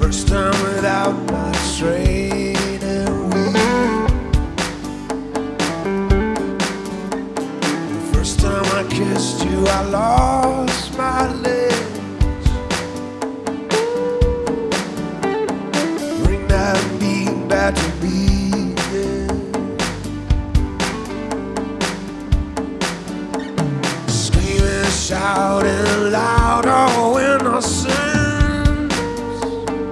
First time without my training wheel. The first time I kissed you, I lost my legs. Bring that beat back to me, yeah. Screaming, shouting